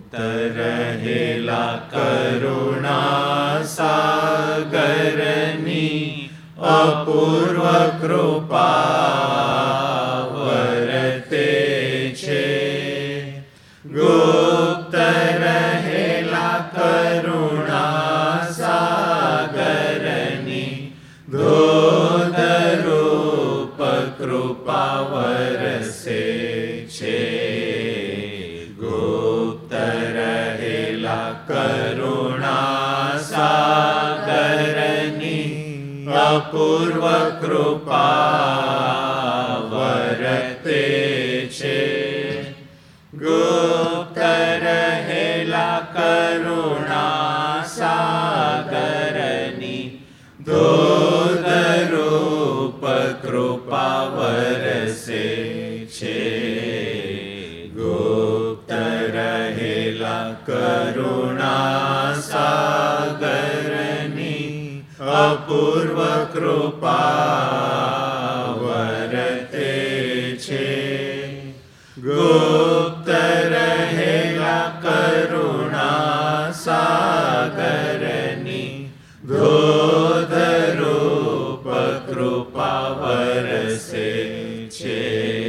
રહેલા કરુણા સાગરની અપૂર્વ કૃપા વર્તે છે. ગુપ્ત રહેલા કરુણા સાગરની ધોધરૂપ કૃપા વરસે છે. ગુપ્ત રહેલા કરુણા સાગરની અપૂર્વ કૃપા વર્તે છે. ગુપ્ત રહેલા કરુણા સાગરની ધોધરૂપ કૃપા વરસે છે. ગુપ્ત રહેલા કરુણા સાગરની અપૂર્વ કૃપા વર્તે છે. ગુપ્ત રહેલા કરુણા સાગરની ધોધરૂપ કૃપા વરસે છે.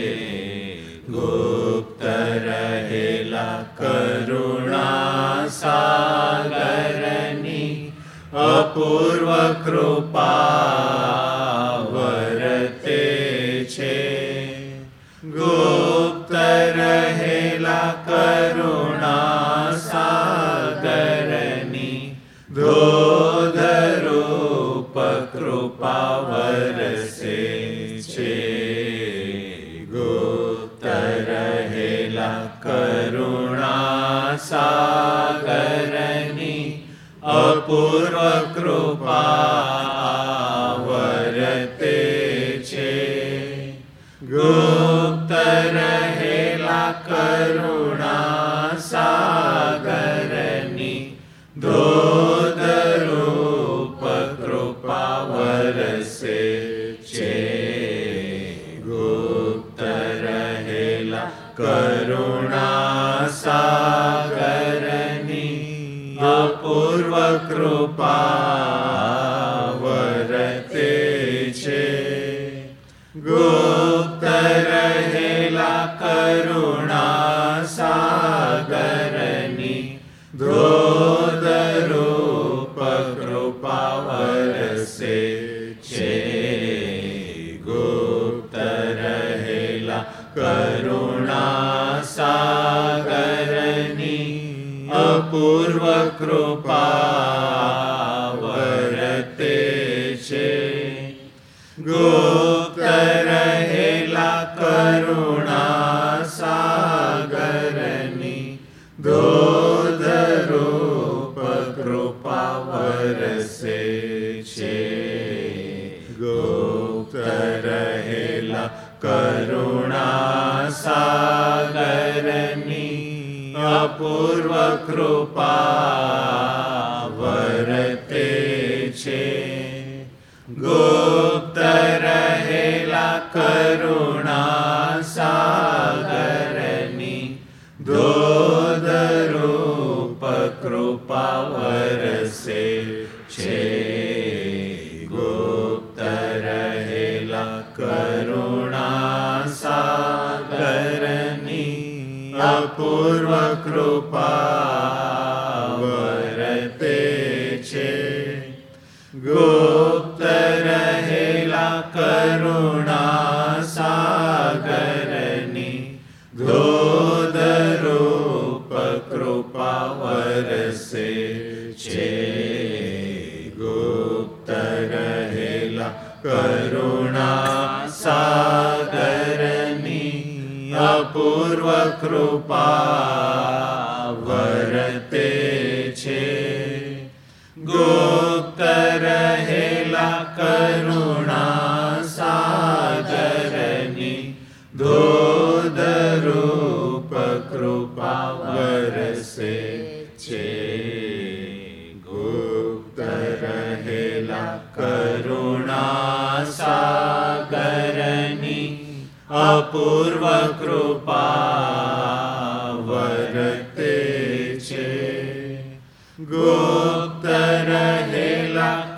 ગુપ્ત રહેલા કરુણા સાગરની અપૂર્વ કૃપા વર્તે છે. ગુપ્ત રહેલા કરુણા સાગરની ધોધરૂપ કૃપા વરસે છે. ગુપ્ત રહેલા કરુણા સાગરની અપૂર્વ કૃપા વર્તે છે. ગુપ્ત રહેલા કરુણા સાગરની ધોધરૂપ કૃપા વરસે છે. ગુપ્ત રહેલા કરુણા સાગરની અપૂર્વ કૃપા વર્તે છે. ગુપ્ત રહેલા કરુણા સાગરની ધોધરૂપ કૃપા વરસે છે. ગુપ્ત રહેલા કરુણા સાગરની અપૂર્વ કૃપા વર્તે છે. ગુપ્ત રહેલા કરુણા સાગરની ધોધરૂપ કૃપા વરસે છે. ગુપ્ત રહેલા કરુણા સાગરની અપૂર્વ કૃપા વર્તે છે. ગુપ્ત રહેલા કરુણા સાગરની ધોધરૂપ કૃપા વરસે છે. ગુપ્ત રહેલા કરુણા સાગરની અપૂર્વ કૃપા વર્તે છે. ગુપ્ત રહેલા કરુણા સાગરની ધોધરૂપ કૃપા વરસે છે. ગુપ્ત રહેલા કરુણા સાગરની અપૂર્વ કૃપા વર્તે છે. ગુપ્ત રહેલા કરુણા સાગરની ધોધરૂપ કૃપા વરસે છે. ગુપ્ત રહેલા કરુણા સાગરની અપૂર્વ કૃપા વર્તે ગુપ્ત રહેલા